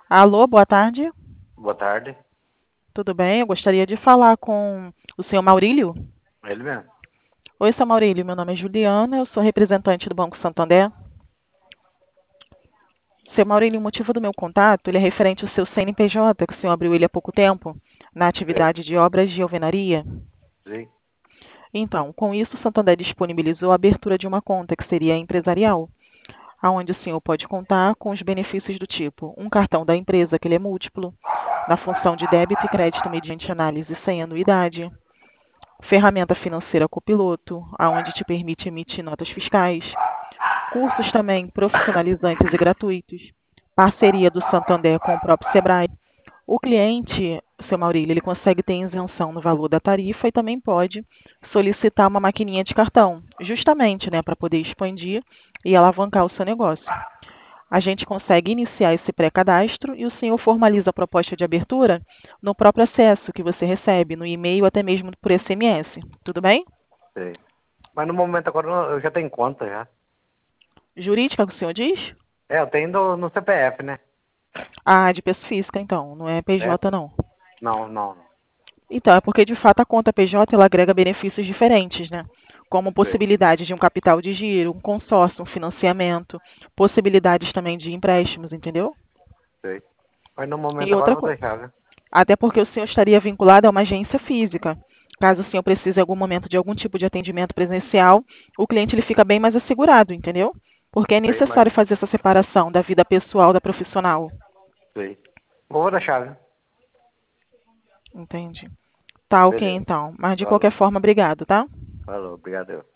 Alô, boa tarde. Boa tarde. Tudo bem? Eu gostaria de falar com o senhor Maurílio. Ele mesmo. Oi, senhor Maurílio. Meu nome é Juliana, eu sou representante do Banco Santander. Seu Maurílio, o motivo do meu contato, ele é referente ao seu CNPJ, que o senhor abriu ele há pouco tempo, na Sei. atividade de obras de alvenaria. Sim. Então, com isso, o Santander disponibilizou a abertura de uma conta que seria empresarial, onde o senhor pode contar com os benefícios do tipo um cartão da empresa, que ele é múltiplo, na função de débito e crédito mediante análise sem anuidade, ferramenta financeira copiloto, aonde te permite emitir notas fiscais, cursos também profissionalizantes e gratuitos, parceria do Santander com o próprio Sebrae. O cliente, seu Maurílio, ele consegue ter isenção no valor da tarifa e também pode solicitar uma maquininha de cartão, justamente, né, para poder expandir e alavancar o seu negócio. A gente consegue iniciar esse pré-cadastro e o senhor formaliza a proposta de abertura no próprio acesso que você recebe, no e-mail, até mesmo por SMS. Tudo bem? Sei. Mas no momento agora eu já tenho conta já. Jurídica, que o senhor diz? Eu tenho no CPF, né? Ah, de pessoa física, então, não é PJ, Certo? não. Não, não. Então, é porque de fato a conta PJ ela agrega benefícios diferentes, né? Como Sei. possibilidade de um capital de giro, um consórcio, um financiamento, possibilidades também de empréstimos, entendeu? Sei. Mas no momento E agora outra eu vou coisa, deixar, né? até porque o senhor estaria vinculado a uma agência física. Caso o senhor precise em algum momento de algum tipo de atendimento presencial, o cliente ele fica bem mais assegurado, entendeu? Porque é Sei, mas. necessário fazer essa separação da vida pessoal da profissional. Sei. Vou deixar, né? Entende? Tá ok Beleza. então. Mas de qualquer Falou. forma, obrigado, tá? Falou. Obrigado.